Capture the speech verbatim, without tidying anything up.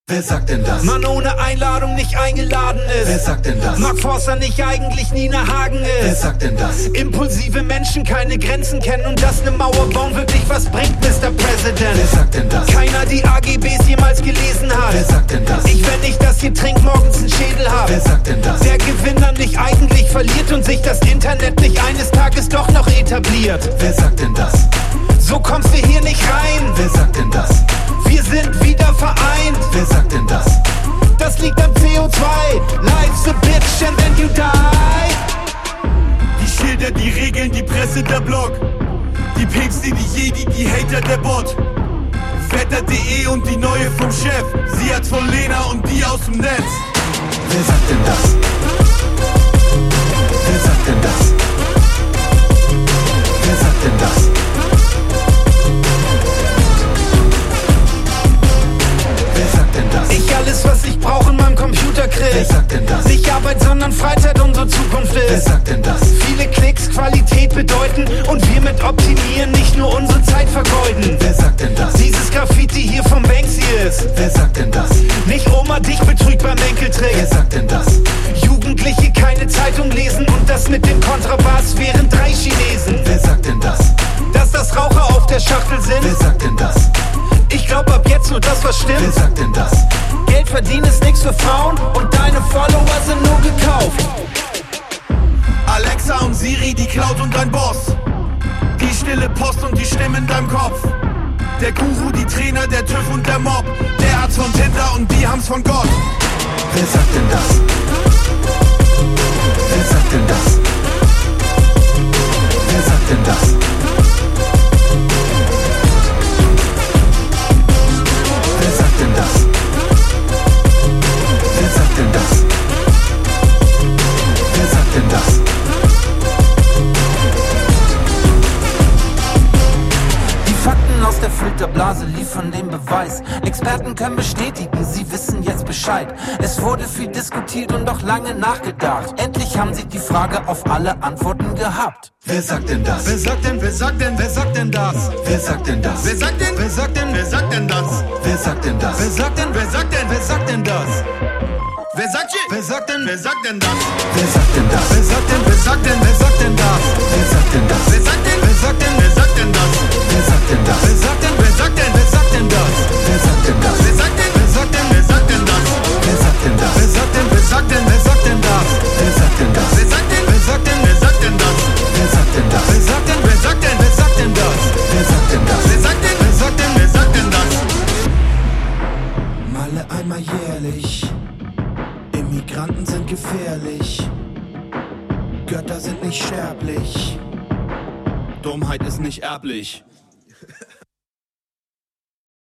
Wer sagt denn das? Mann ohne Einladung nicht eingeladen ist. Wer sagt denn das? Mark Forster nicht eigentlich Nina Hagen ist. Wer sagt denn das? Impulsive Menschen keine Grenzen kennen und dass ne Mauer bauen wirklich was bringt, Mister President. Wer sagt denn das? Keiner die A G Bs jemals gelesen hat. Wer sagt denn das? Ich, wenn ich das hier trink, morgens einen Schädel hab. Wer sagt denn das? Der Gewinner nicht eigentlich verliert und sich das Internet nicht eines Tages doch noch etabliert. Wer sagt denn das? So kommst du hier nicht rein. Wer sagt denn das? Wir sind wieder vereint. Wer sagt denn das? Das liegt am C O zwei. Life's a bitch and then you die. Die Schilder, die Regeln, die Presse, der Blog. Die Päpste, die Jedi, die Hater, der Bot. Wetter punkt de und die neue vom Chef. Sie hat's von Lena und die aus dem Netz. Wer sagt denn das? Wer sagt denn das? Wer sagt denn das? Wer sagt denn das? Ich alles, was ich brauche in meinem Computer krieg. Wer sagt denn das? Nicht Arbeit, sondern Freizeit unsere Zukunft ist. Wer sagt denn das? Viele Klicks Qualität bedeuten und wir mit optimieren nicht nur unsere Zeit vergeuden. Wer sagt denn das? Dieses Graffiti hier vom Banksy ist. Wer sagt denn das? Nicht Oma dich betrügt beim Enkeltrick. Wer sagt denn das? Jugendliche keine Zeitung lesen und das mit dem Kontrabass wären drei Chinesen. Wer sagt denn das? Dass das Raucher auf der Schachtel sind. Wer sagt denn das? Ich glaub ab jetzt nur das, was stimmt. Wer sagt denn das? Geld verdienen ist nix für Frauen und deine Follower sind nur gekauft. Alexa und Siri, die Cloud und dein Boss. Die stille Post und die Stimme in deinem Kopf. Der Guru, die Trainer, der TÜV und der Mob. Der hat's von Tinder und die haben's von Gott. Wer sagt denn das? Wer sagt denn das? Wer sagt denn das? Wer sagt denn das? Wer sagt denn das? Wer sagt denn das? Die Fakten aus der Filterblase liefern den Beweis. Experten können bestätigen, sie wissen jetzt Bescheid. Es wurde viel diskutiert und auch lange nachgedacht. Endlich haben sie die Frage auf alle Antworten gehabt. Wer sagt denn das? Wer sagt denn, wer sagt denn, wer sagt denn das? Wer sagt denn das? Wer sagt denn, wer sagt denn, wer sagt denn das? Wer sagt denn das? Wer sagt denn, wer sagt denn, wer sagt denn das? Wer sagt denn, wer sagt denn, wer sagt denn das? Wer sagt denn das? Wer sagt denn, wer sagt denn, wer sagt denn das? Wer sagt denn das? Wer sagt denn, wer sagt denn, wer sagt denn das? Wer sagt denn das? Wer sagt denn, wer sagt denn, wer sagt denn das? Wer sagt denn das? Wer sagt denn, wer sagt denn, wer sagt denn das? Wer sagt denn das? Wer sagt denn, wer sagt denn, wer sagt denn das? Wer sagt denn das? Wer sagt denn, wer sagt denn, wer sagt denn das? Wer sagt denn das? Wer sagt denn, wer sagt denn, wer sagt denn das? Wer sagt denn das? Wer sagt denn, wer sagt denn, wer sagt denn das? Malle einmal jährlich. Immigranten sind gefährlich. Götter sind nicht sterblich. Dummheit ist nicht erblich.